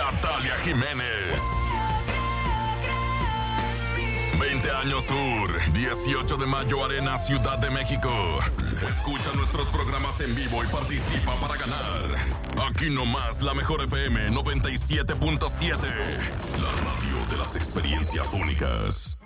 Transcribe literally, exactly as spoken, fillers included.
Natalia Jiménez. veinte años Tour, dieciocho de mayo Arena, Ciudad de México. Escucha nuestros programas en vivo y participa para ganar. Aquí nomás la mejor F M noventa y siete punto siete. La radio de las experiencias únicas.